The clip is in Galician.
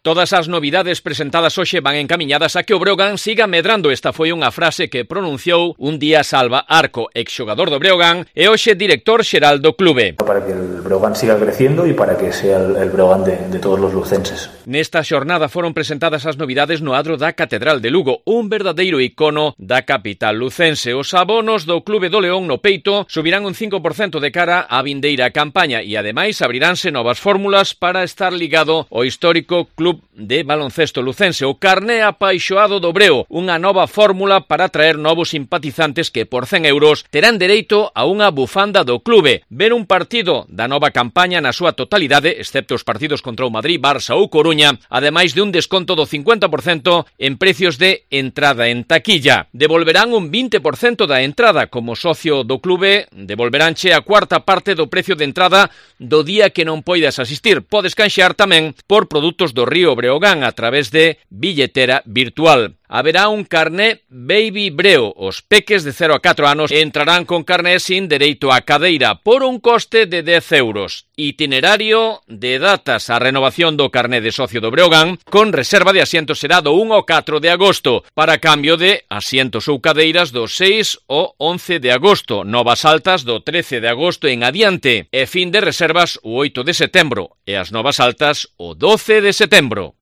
Todas as novidades presentadas hoxe van encamiñadas a que o Breogán siga medrando. Esta foi unha frase que pronunciou un día Salva Arco, exxogador do Breogán e hoxe director xeral do clube. Para que el Breogán siga creciendo e para que sea el Breogán de todos los lucenses. Nesta xornada foron presentadas as novidades no adro da Catedral de Lugo, un verdadeiro icono da capital lucense. Os abonos do Clube do León no peito subirán un 5% de cara á vindeira campaña e ademais abriránse novas fórmulas para estar ligado ao histórico Club de Baloncesto lucense, o carné apaixoado do Breo, unha nova fórmula para atraer novos simpatizantes que por 100 euros terán dereito a unha bufanda do clube, ver un partido da nova campaña na súa totalidade, excepto os partidos contra o Madrid, Barça ou Coruña, ademais de un desconto do 50% en precios de entrada en taquilla. Devolverán un 20% da entrada, como socio do clube devolveránche a cuarta parte do precio de entrada do día que non poidas asistir. Podes canxear tamén por produtos do Río Breogán a través de billetera virtual. Haberá un carné Baby Breo. Os peques de 0 a 4 anos entrarán con carné sin dereito a cadeira por un coste de 10 euros. Itinerario de datas. A renovación do carné de socio do Breogán con reserva de asientos será do 1 ao 4 de agosto para cambio de asientos ou cadeiras do 6 ao 11 de agosto. Novas altas do 13 de agosto en adiante e fin de reservas o 8 de setembro e as novas altas o 12 de setembro.